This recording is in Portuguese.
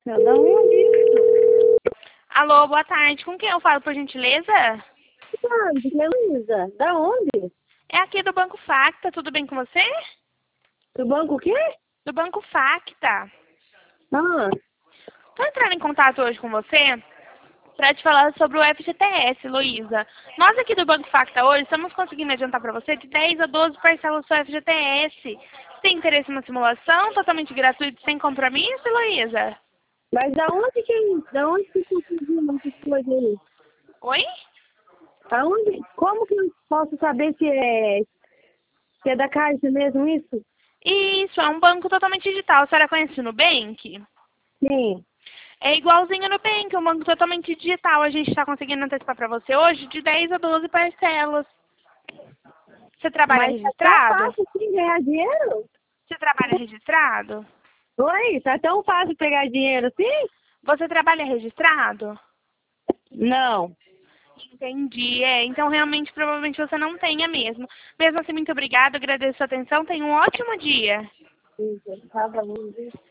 Da onde? Alô, boa tarde. Com quem eu falo, por gentileza? Luísa, da onde? É aqui do Banco Facta. Tudo bem com você? Do banco o quê? Do Banco Facta. Ah, Estou entrando em contato hoje com você para te falar sobre o FGTS, Luísa. Nós aqui do Banco Facta hoje estamos conseguindo adiantar para você de 10 a 12 parcelas do seu FGTS. Você tem interesse na simulação totalmente gratuito, sem compromisso, Luísa? mas da onde que você conseguiu essas coisas aí? Oi? Aonde? Como que eu posso saber se é da Caixa mesmo isso? Isso, é um banco totalmente digital. A senhora conhece o Nubank? Sim. É igualzinho no Nubank, um banco totalmente digital. A gente está conseguindo antecipar para você hoje de 10 a 12 parcelas. Você trabalha Mas tá tão registrado? fácil assim ganhar dinheiro? Você trabalha registrado? Oi, tá tão fácil pegar dinheiro assim? Você trabalha registrado? Não. Entendi, então realmente provavelmente você não tenha mesmo. Mesmo assim, muito obrigada, agradeço a sua atenção, tenha um ótimo dia. Tá bom.